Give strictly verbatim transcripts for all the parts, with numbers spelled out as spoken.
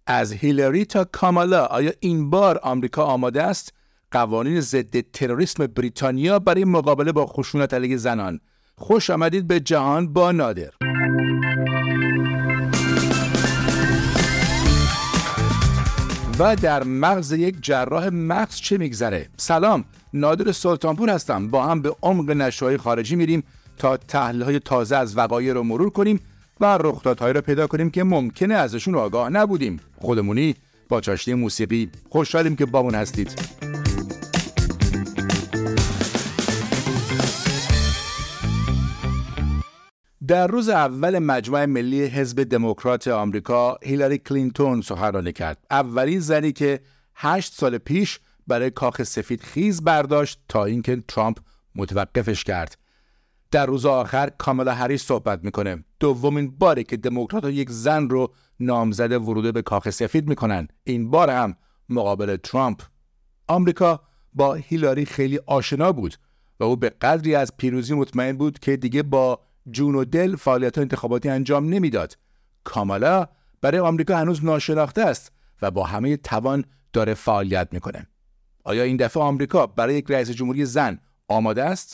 از هیلاری تا کامالا، آیا این بار آمریکا آماده است قوانین ضد تروریسم بریتانیا برای مقابله با خشونت علیه زنان؟ خوش آمدید به جهان با نادر. و در مغز یک جراح مغز چه میگذره؟ سلام، نادر سلطانپور هستم. با هم به عمق نشریه‌های خارجی میریم تا تحلیل‌های تازه از وقایع رو مرور کنیم و رخدادهایی رو پیدا کنیم که ممکنه ازشون آگاه نبودیم. خودمونی با چاشنی موسیقی. خوشحالیم که بامون هستید. در روز اول مجمع ملی حزب دموکرات آمریکا، هیلاری کلینتون سخنرانی کرد. اولین زنی که هشت سال پیش برای کاخ سفید خیز برداشت تا اینکه ترامپ متوقفش کرد. در روز آخر کامالا هریس صحبت میکنه. دومین باره که دموکرات‌ها یک زن رو نامزد ورود به کاخ سفید میکنن. این بار هم مقابل ترامپ. آمریکا با هیلاری خیلی آشنا بود و او به قدری از پیروزی مطمئن بود که دیگه با جون و دل فعالیت انتخاباتی انجام نمیداد. کامالا برای آمریکا هنوز ناشناخته است و با همه توان داره فعالیت میکنه. آیا این دفعه آمریکا برای یک رئیس جمهوری زن آماده است؟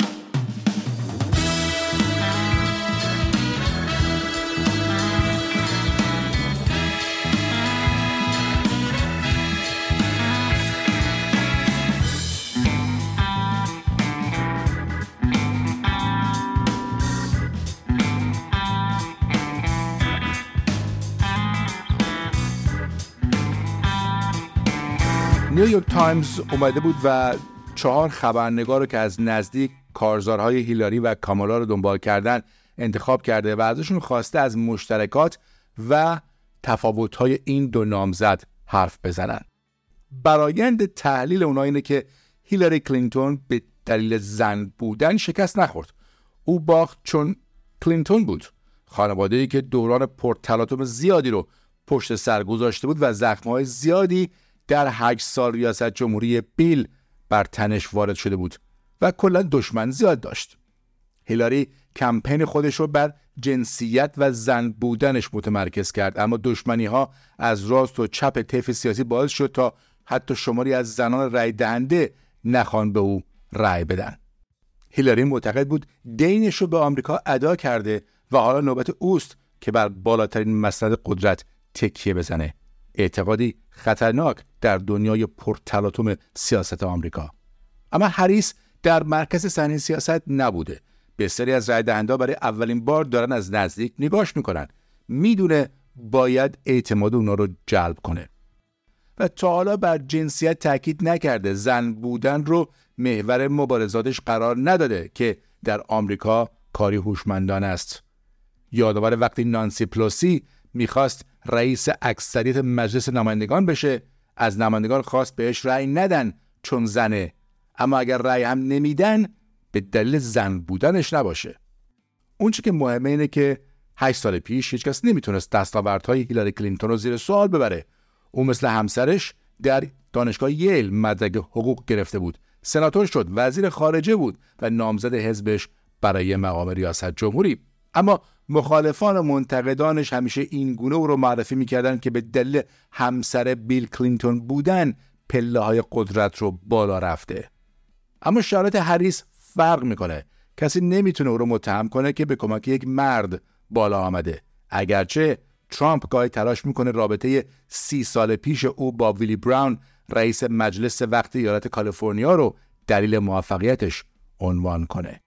نیویورک تایمز اومده بود و چهار خبرنگار رو که از نزدیک کارزارهای هیلاری و کامالا رو دنبال کردن انتخاب کرده و ازشون خواسته از مشترکات و تفاوت‌های این دو نامزد حرف بزنن. برآیند تحلیل اونها اینه که هیلاری کلینتون به دلیل زن بودن شکست نخورد. او باخت چون کلینتون بود. خانواده‌ای که دوران پرتلاطم زیادی رو پشت سر گذاشته بود و زخم‌های زیادی در هشت سال ریاست جمهوری بیل بر تنش وارد شده بود و کلا دشمن زیاد داشت. هیلاری کمپین خودش رو بر جنسیت و زن بودنش متمرکز کرد، اما دشمنی ها از راست و چپ طیف سیاسی باعث شد تا حتی شماری از زنان رای دهنده نخوان به او رای بدن. هیلاری معتقد بود دینش رو به آمریکا ادا کرده و حالا نوبت اوست که بر بالاترین مسند قدرت تکیه بزنه. اعتقادی خطرناک در دنیای پرتلاطم سیاست آمریکا. اما هریس در مرکز صحنه سیاست نبوده. بسیاری از رای دهنده‌ها برای اولین بار دارن از نزدیک نگاش میکنن. میدونه باید اعتماد اونا رو جلب کنه. و تا حالا بر جنسیت تاکید نکرده. زن بودن رو محور مبارزاتش قرار نداده که در آمریکا کاری هوشمندانه است. یادآور وقتی نانسی پلوسی میخواست رئیس اکثریت مجلس نمایندگان بشه، از نمایندگان خواست بهش رأی ندن چون زنه، اما اگر رأی هم نمیدن به دلیل زن بودنش نباشه. اون چی که مهمه اینه که هشت سال پیش هیچ کس نمیتونست دستاوردهای هیلاری کلینتون رو زیر سوال ببره. اون مثل همسرش در دانشگاه ییل مدرک حقوق گرفته بود، سناتور شد، وزیر خارجه بود و نامزد حزبش برای مقام ریاست جمهوری. اما مخالفان و منتقدانش همیشه این گونه او رو معرفی میکردن که به دلیل همسر بیل کلینتون بودن پله های قدرت رو بالا رفته. اما شرایط هریس فرق میکنه. کسی نمیتونه او رو متهم کنه که به کمک یک مرد بالا آمده. اگرچه ترامپ گاهی تلاش میکنه رابطه سی سال پیش او با ویلی براون رئیس مجلس وقت ایالت کالیفرنیا رو دلیل موفقیتش عنوان کنه.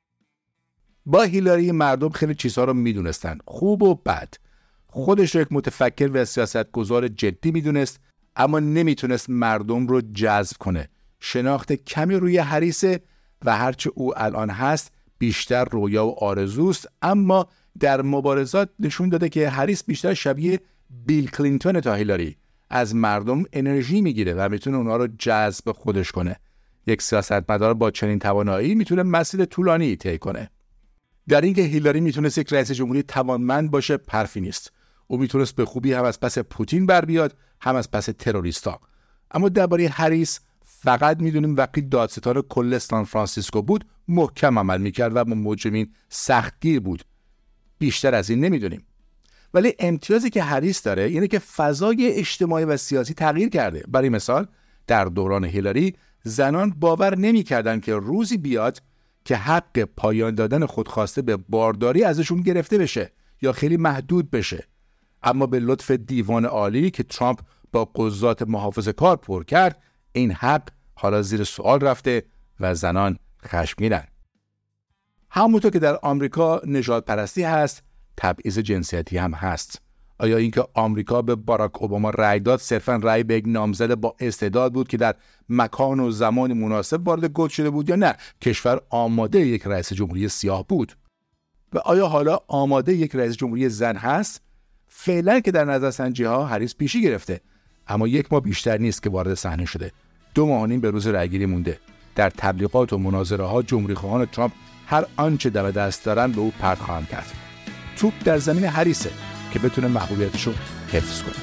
با هیلاری مردم خیلی چیزها رو میدونستن، خوب و بد. خودش رو یک متفکر و سیاستگزار جدی میدونست، اما نمیتونست مردم رو جذب کنه. شناخت کمی روی هریسه و هرچه او الان هست بیشتر رویا و آرزوست، اما در مبارزات نشون داده که هریس بیشتر شبیه بیل کلینتون تا هیلاری. از مردم انرژی میگیره و میتونه اونها رو جذب خودش کنه. یک سیاستمدار با چنین توانایی میتونه مسیر طولانی طی کنه. در اینکه هیلاری میتونست یک رئیس جمهوری توانمند باشه حرفی نیست. او میتونست به خوبی هم از پس پوتین بر بیاد، هم از پس تروریستا. اما درباره هریس فقط میدونیم وقتی دادستان کل سان فرانسیسکو بود محکم عمل میکرد و با مجرمین سختگیر بود. بیشتر از این نمیدونیم. ولی امتیازی که هریس داره اینه که فضای اجتماعی و سیاسی تغییر کرده. برای مثال در دوران هیلاری زنان باور نمی‌کردند که روزی بیاد که حق پایان دادن خودخواسته به بارداری ازشون گرفته بشه یا خیلی محدود بشه. اما به لطف دیوان عالی که ترامپ با قضات محافظه‌کار پر کرد، این حق حالا زیر سوال رفته و زنان خشمگینن. همونطور که در آمریکا نژاد پرستی هست، تبعیض جنسیتی هم هست. آیا اینکه آمریکا به باراک اوباما رأی داد صرفاً رأی به یک نامزد با استعداد بود که در مکان و زمان مناسب وارد گود شده بود، یا نه کشور آماده یک رئیس جمهوری سیاه بود؟ و آیا حالا آماده یک رئیس جمهوری زن هست؟ فعلا که در نظرسنجی ها هریس پیشی گرفته، اما یک ماه بیشتر نیست که وارد صحنه شده. دو ماه و نیم به روز رأیگیری مونده. در تبلیغات و مناظره ها جمهوریخواهان ترامپ هر آنچه دم دست دارن به او پرت خواهند کرد. توپ در زمین هریسه که بتونه محبوبیتش رو حفظ کنه.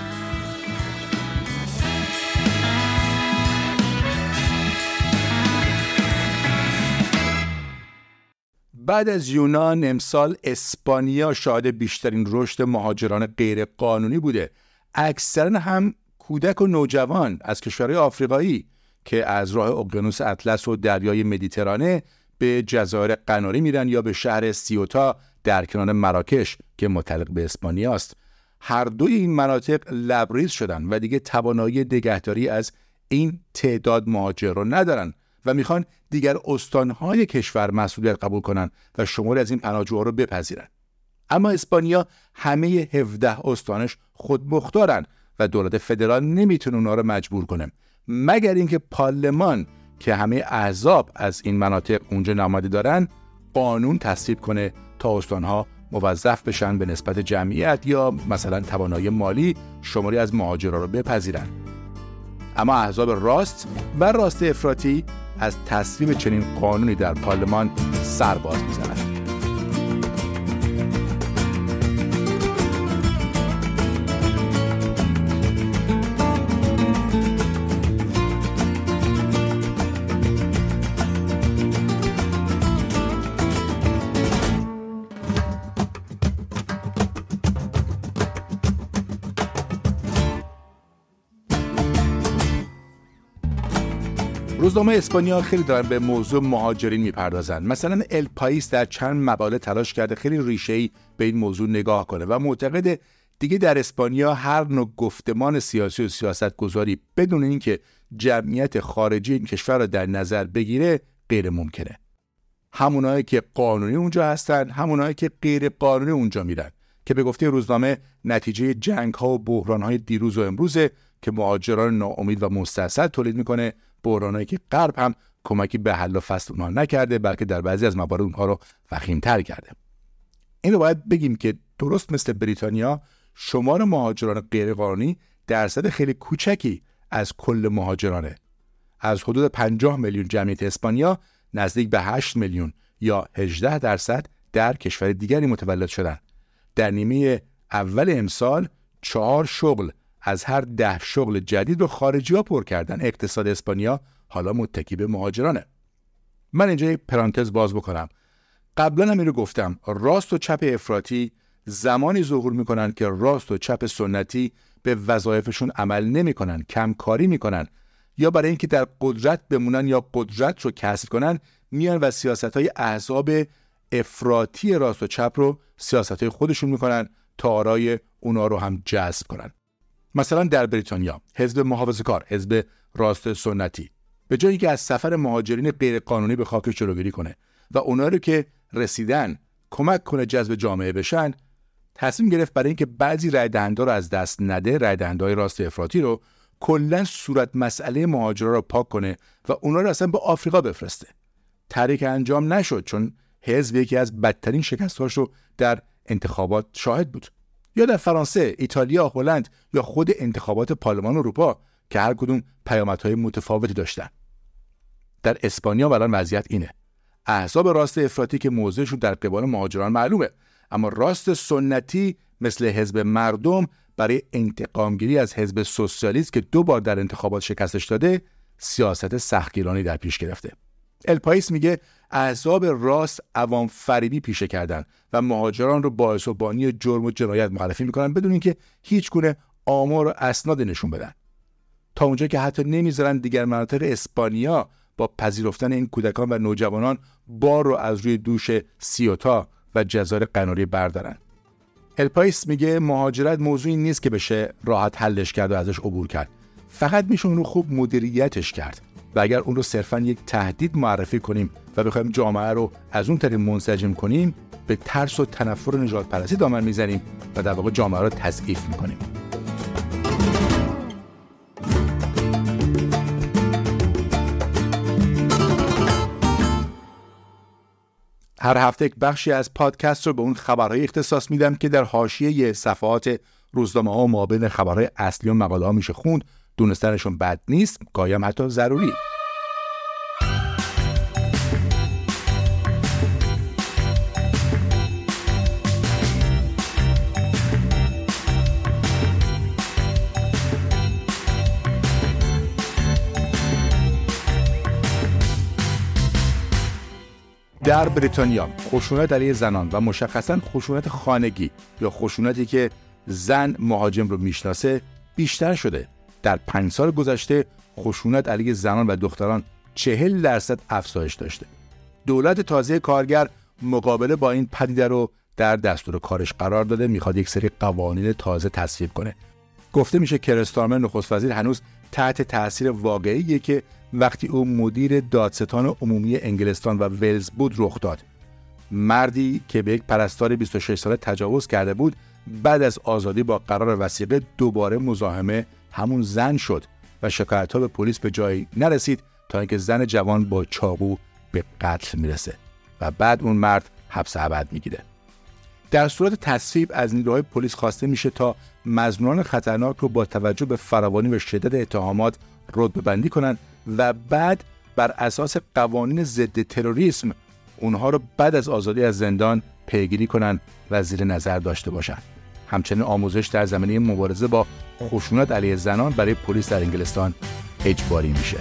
بعد از یونان امسال اسپانیا شاهد بیشترین رشد مهاجران غیر قانونی بوده. اکثرا هم کودک و نوجوان از کشورهای آفریقایی که از راه اقیانوس اطلس و دریای مدیترانه به جزایر قناری میرن یا به شهر سیوتا در کنار مراکش که متعلق به اسپانیا است. هر دوی این مناطق لبریز شدن و دیگه توانایی نگهداری از این تعداد مهاجر رو ندارن و میخوان دیگر استانهای کشور مسئولیت قبول کنن و شماری از این پناهجوها رو بپذیرن. اما اسپانیا همه هفده استانش خودمختارن و دولت فدرال نمیتونه اونا رو مجبور کنه، مگر اینکه پارلمان که همه احزاب از این مناطق اونجا نماینده دارن قانون تصویب کنه تا استانها موظف بشن به نسبت جمعیت یا مثلا توانایی مالی شماری از مهاجرا رو بپذیرن. اما احزاب راست و راست افراطی از تصویب چنین قانونی در پارلمان سر باز میزنن. روزنامه اسپانیا خیلی دارن به موضوع مهاجرین میپردازن. مثلا ال پایس در چند مقاله تلاش کرده خیلی ریشه‌ای به این موضوع نگاه کنه و معتقده دیگه در اسپانیا هر نوع گفتمان سیاسی و سیاستگذاری بدون اینکه جمعیت خارجی این کشور را در نظر بگیره غیر ممکنه. همونایی که قانونی اونجا هستن، همونایی که غیر قانونی اونجا میرن، که به گفته روزنامه نتیجه جنگ‌ها و بحران‌های دیروز و امروزه که مهاجران ناامید و مستعصل تولید میکنه، بحرانایی که غرب هم کمکی به حل و فصل اونها نکرده بلکه در بعضی از موارد اونها رو وخیم‌تر کرده. این رو باید بگیم که درست مثل بریتانیا شمار مهاجران غیرقانونی درصد خیلی کوچکی از کل مهاجرانه. از حدود پنجاه میلیون جمعیت اسپانیا نزدیک به هشت میلیون یا هجده درصد در کشور دیگری متولد شدن. در نیمه اول امسال چهار شغل از هر ده شغل جدید رو خارجی‌ها پر کردن. اقتصاد اسپانیا حالا متکی به مهاجرانه. من اینجا یک پرانتز باز بکنم. قبلا هم این رو گفتم، راست و چپ افراطی زمانی ظهور میکنن که راست و چپ سنتی به وظایفشون عمل نمیکنن، کم کاری میکنن، یا برای اینکه در قدرت بمونن یا قدرت رو کسب کنن میان و سیاست‌های احزاب افراطی راست و چپ رو سیاست‌های خودشون میکنن تا آرای اونا رو هم جذب کنن. مثلا در بریتانیا حزب محافظه‌کار، حزب راست سنتی، به جایی که از سفر مهاجرین غیرقانونی به خاکش جلوگیری کنه و اونا رو که رسیدن کمک کنه جذب جامعه بشن، تصمیم گرفت برای اینکه بعضی رای دهنده رو از دست نده، رای دهنده‌های راست افراطی رو کلاً صورت مسئله مهاجرا رو پاک کنه و اونا رو اصلا به آفریقا بفرسته. تحریک انجام نشد چون حزب یکی از بدترین شکست‌هاش رو در انتخابات شاهد بود. یا در فرانسه، ایتالیا، هلند یا خود انتخابات پارلمان اروپا که هر کدوم پیامدهای متفاوتی داشتن. در اسپانیا الان وضعیت اینه. احزاب راست افراطی که موضعشون در قبال مهاجران معلومه، اما راست سنتی مثل حزب مردم برای انتقامگیری از حزب سوسیالیست که دو بار در انتخابات شکستش داده، سیاست سختگیرانه در پیش گرفته. الپایس میگه احزاب راست عوام فریبی پیشه کردن و مهاجران رو باعث و بانی جرم و جنایت معرفی میکنن بدون اینکه هیچ گونه آمار و اسناد نشون بدن. تا اونجا که حتی نمیذارن دیگر مناطق اسپانیا با پذیرفتن این کودکان و نوجوانان بار رو از روی دوش سیوتا و جزایر قناری بردارن. الپایس میگه مهاجرت موضوعی نیست که بشه راحت حلش کرد و ازش عبور کرد. فقط میشه اون رو خوب مدیریتش کرد و اگر اون رو صرفاً یک تهدید معرفی کنیم و بخوایم جامعه رو از اون طریق منسجم کنیم، به ترس و تنفر و نژاد پرستی دامن میزنیم و در واقع جامعه رو تضعیف میکنیم. هر هفته یک بخشی از پادکست رو به اون خبرهای اختصاص میدم که در حاشیه صفحات روزنامه‌ها و مابین خبرهای اصلی و مقاله‌ها میشه خوند. دونستنشون بد نیست، گاهی هم حتی ضروری. در بریتانیا خشونت علیه زنان و مشخصاً خشونت خانگی یا خشونتی که زن مهاجم رو میشناسه بیشتر شده. در پنج سال گذشته خشونت علیه زنان و دختران چهل درصد افزایش داشته. دولت تازه کارگر مقابله با این پدیده رو در دستور کارش قرار داده، میخواد یک سری قوانین تازه تصویب کنه. گفته میشه کیر استارمر نخست وزیر هنوز تحت تاثیر واقعیه که وقتی او مدیر دادستان عمومی انگلستان و ولز بود رخ داد. مردی که به یک پرستار بیست و شش ساله تجاوز کرده بود بعد از آزادی با قرار وثیقه دوباره مزاحم همون زن شد و شکایت‌ها به پلیس به جایی نرسید تا اینکه زن جوان با چاقو به قتل میرسه و بعد اون مرد حبس ابد میگیره. در صورت تصویب از نیروهای پلیس خواسته میشه تا مظنونان خطرناک رو با توجه به فراوانی و شدت اتهامات رتبه‌بندی کنن و بعد بر اساس قوانین ضد تروریسم اونها رو بعد از آزادی از زندان پیگیری کنن و زیر نظر داشته باشن. همچنین آموزش در زمینه مبارزه با خشونت علیه زنان برای پلیس در انگلستان اجباری میشه.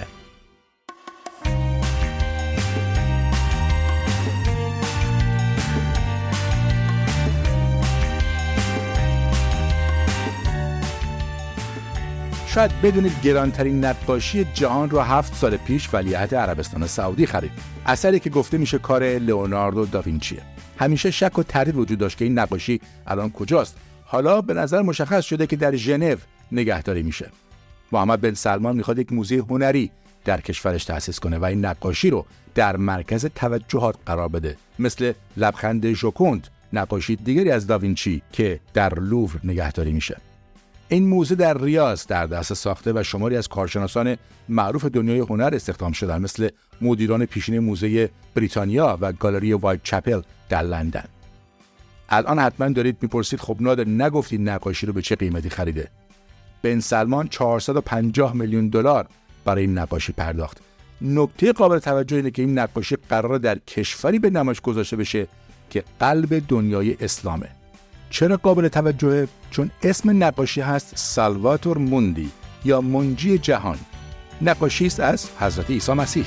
شاید بدونید گرانترین نقاشی جهان رو هفت سال پیش ولیعهد عربستان سعودی خرید. اثری که گفته میشه کار لئوناردو داوینچیه. همیشه شک و تردید وجود داشت که این نقاشی الان کجاست. حالا به نظر مشخص شده که در ژنو نگهداری میشه. محمد بن سلمان میخواد یک موزه هنری در کشورش تأسیس کنه و این نقاشی رو در مرکز توجهات قرار بده، مثل لبخند ژوکوند، نقاشی دیگری از داوینچی که در لوور نگهداری میشه. این موزه در ریاض در دست ساخته و شماری از کارشناسان معروف دنیای هنر استخدام شدن، مثل مدیران پیشین موزه بریتانیا و گالری وایت چپل در لندن. الان حتما دارید میپرسید خب نادر نگفتید نقاشی رو به چه قیمتی خریده؟ بن سلمان چهارصد و پنجاه میلیون دلار برای این نقاشی پرداخت. نکته قابل توجه اینه که این نقاشی قراره در کشوری به نمایش گذاشته بشه که قلب دنیای اسلامه. چرا قابل توجهه؟ چون اسم نقاشی هست سالواتور موندی یا منجی جهان. نقاشی است از حضرت عیسی مسیح.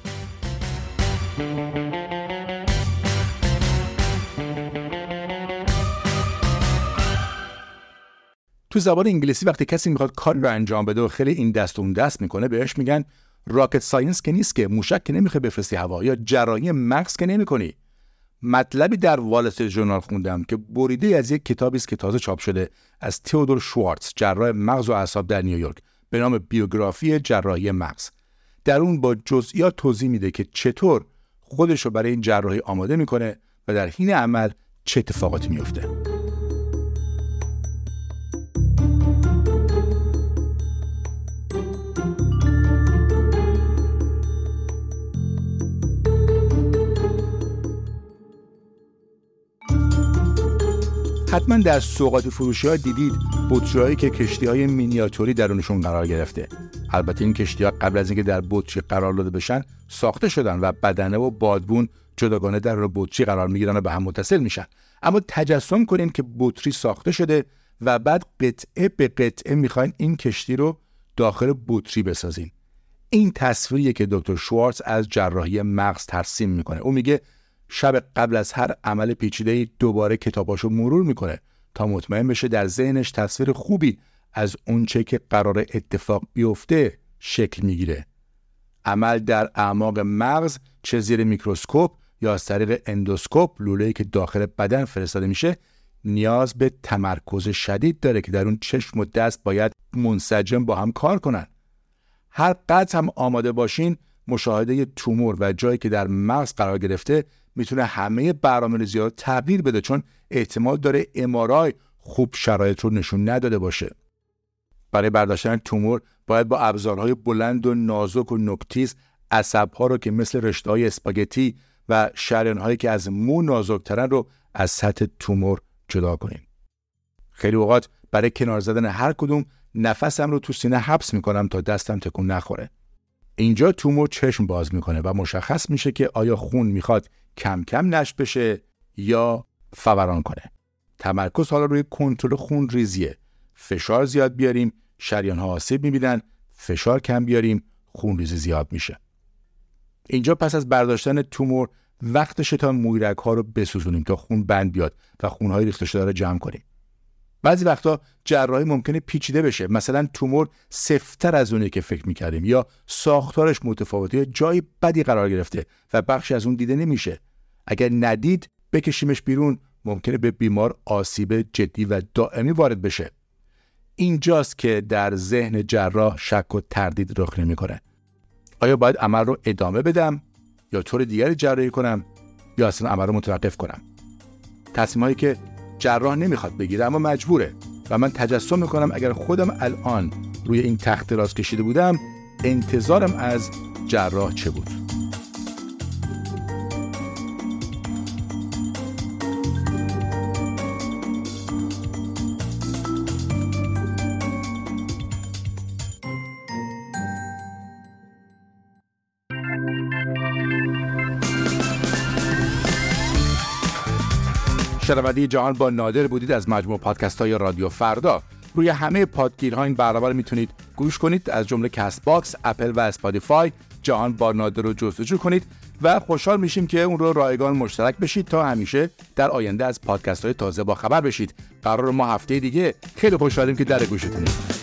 تو زبان انگلیسی وقتی کسی میخواد کار رو انجام بده و خیلی این دست اون دست میکنه بهش میگن راکت ساینس که نیست که، موشک که نمیخوای بفرستی هوا، یا جراحی مغز که نمیکنی. مطلبی در وال استریت ژورنال خوندم که بریده از یک کتابی است که تازه چاپ شده از تئودور شوارتز، جراح مغز و اعصاب در نیویورک، به نام بیوگرافی جراحی مغز. در اون با جزئیات توضیح میده که چطور خودش رو برای این جراحی آماده میکنه و در حین عمل چه اتفاقاتی میفته. حتما در سوغاتی فروشی‌ها دیدید بطری‌هایی که کشتی‌های مینیاتوری درونشون قرار گرفته. البته این کشتی‌ها قبل از اینکه در بطری قرار داده بشن ساخته شدن و بدنه و بادبون جداگانه در بطری قرار میگیرن و به هم متصل میشن. اما تجسم کنین که بطری ساخته شده و بعد قطعه به قطعه میخواین این کشتی رو داخل بطری بسازین. این تصویریه که دکتر شوارتز از جراحی مغز ترسیم میکنه. او میگه شب قبل از هر عمل پیچیده‌ای دوباره کتاباشو مرور میکنه تا مطمئن بشه در ذهنش تصویر خوبی از اونچه که قرار اتفاق بیفته شکل میگیره. عمل در اعماق مغز، چه زیر میکروسکوپ یا از طریق اندوسکوپ، لوله‌ای که داخل بدن فرستاده میشه، نیاز به تمرکز شدید داره که در اون چشم و دست باید منسجم با هم کار کنن. هر قدر هم آماده باشین، مشاهده تومور و جایی که در مغز قرار گرفته میتونه همه برنامه‌ریزی‌ها رو تغییر بده، چون احتمال داره ام آر آی خوب شرایط رو نشون نداده باشه. برای برداشتن تومور باید با ابزارهای بلند و نازک و نوک‌تیز عصب‌ها رو که مثل رشته‌های اسپاگتی و شریان‌هایی که از مو نازک‌ترن رو از سطح تومور جدا کنیم. خیلی اوقات برای کنار زدن هر کدوم نفسم رو تو سینه حبس میکنم تا دستم تکون نخوره. اینجا تومور چشم باز میکنه و مشخص میشه که آیا خون میخواد کم کم نشت بشه یا فوران کنه. تمرکز حالا روی کنترل خون ریزیه. فشار زیاد بیاریم، شریان‌ها آسیب میبینن، فشار کم بیاریم، خون ریزی زیاد میشه. اینجا پس از برداشتن تومور وقتشه تا مویرگ‌ها رو بسوزونیم تا خون بند بیاد و خون‌های ریخته شده رو جمع کنیم. بعضی وقتا جراحی ممکنه پیچیده بشه، مثلا تومور سفت‌تر از اونی که فکر می‌کردیم یا ساختارش متفاوته یا جای بدی قرار گرفته و بخشی از اون دیده نمیشه. اگر ندید بکشیمش بیرون، ممکنه به بیمار آسیب جدی و دائمی وارد بشه. اینجاست که در ذهن جراح شک و تردید رخ نمی‌کنه. آیا باید عمل رو ادامه بدم یا طور دیگری جراحی کنم یا اصلا عمل رو متوقف کنم؟ تصمیمایی که جراح نمیخواد بگیره اما مجبوره و من تجسم میکنم اگر خودم الان روی این تخت دراز کشیده بودم انتظارم از جراح چه بود؟ شنونده جهان با نادر بودید از مجموع پادکست های رادیو فردا. روی همه پادگیرها این برنامه رو میتونید گوش کنید، از جمله کست باکس، اپل و اسپاتیفای. جهان با نادر رو جستجو کنید و خوشحال میشیم که اون رو رایگان مشترک بشید تا همیشه در آینده از پادکست های تازه با خبر بشید. قرار ما هفته دیگه خیلی خوشحالیم که در گوشتونید.